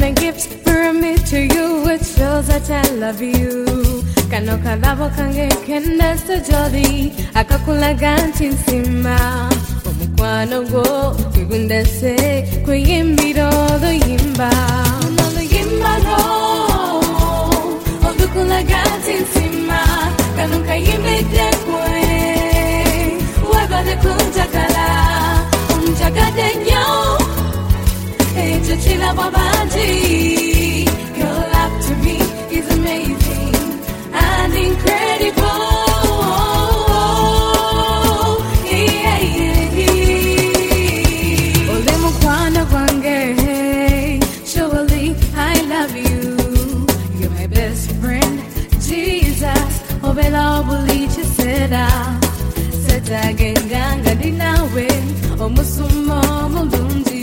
my gifts from me to you. It shows that I love you. Kano kalabo kange kenda so jolly. Akakula ganti nsima. Omukwano go kigundese kuyimbiro lo yimba. Lo yimba lo. Odukula ganti nsima. Kano kayimbide kwe. Wabale kunjakala. Unjakade nyo. Chila Babaji, your love to me is amazing and incredible. Ole mukwana kwange, surely I love you. You're my best friend, Jesus. Obela bulichi seda, seta genganga dinawe, omusumo mulunji.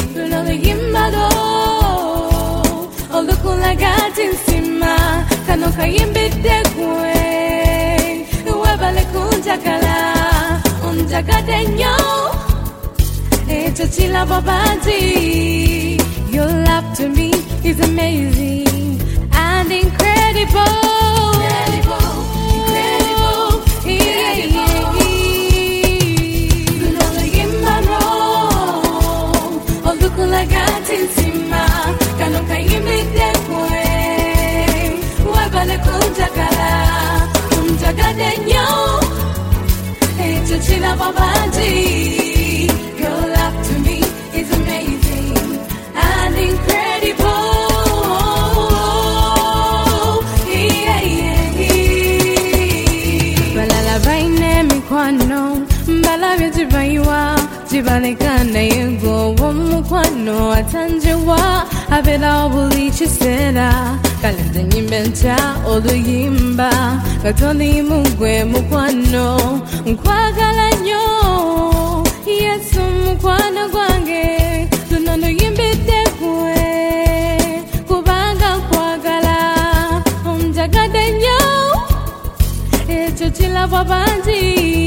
Olukula gati nsima kano kayimbide kwe webale kunjakala unjakade nyo echo chila Babaji. Your love to me is amazing and incredible. Chila Babaji, your love to me is amazing and incredible. Balala baine mikwano, balabye jibaiwa, jibalekana yengo womukwano atanjewa, abela obulichi sera. Kalende nyimbencha oluyimba katoli mugwe mukwano nkwagala nyo Yesu mukwano gwange lunono yimbide kwe kubanga nkwagala onjagade nyo echo chila Babaji.